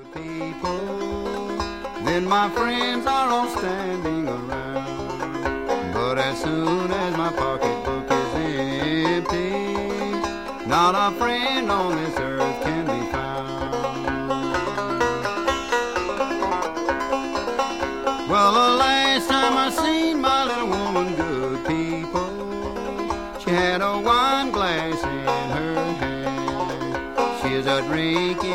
people, then my friends are all standing around. But as soon as my pocketbook is empty, not a friend on this earth can be found. Well, the last time I seen my little woman, good people, she had a wine glass in her hand. She's a drinking